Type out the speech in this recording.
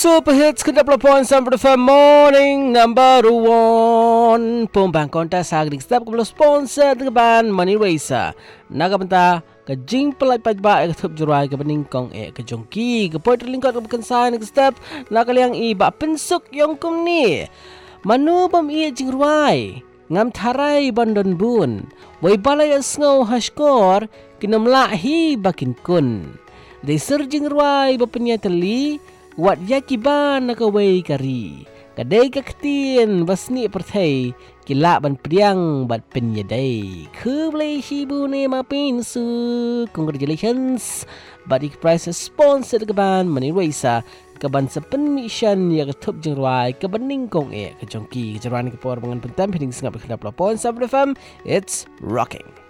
Super Hits ke-20 FM Morning Number 1 Pumbang kontas hagring setiap kebelah sponsor Tegaban Money Racer Nagabenta Kajing pelai pajba Ketup jurai kebening kong kejongki Kepoit terlingkot kebekensan Setiap nakaliang bak pensuk yongkum ni Manu bam jing ruai Ngam tarai bandon bun Wai balai asngau hashkor Kinamlahi bakin kun Deser jing ruai bapenya teli Wat yakiban nakaway kari Kadai kaktin basni perthai Kila ban priang bat penyaday Kublay hibu ne mapinsu Congratulations Badik prize sponsor keban Money Racer Keban sepen mission ya ketup jengruai Kebening kong kejongki Kejeruan kepor dengan pentam Heading sengap ke 30.7 FM It's rocking.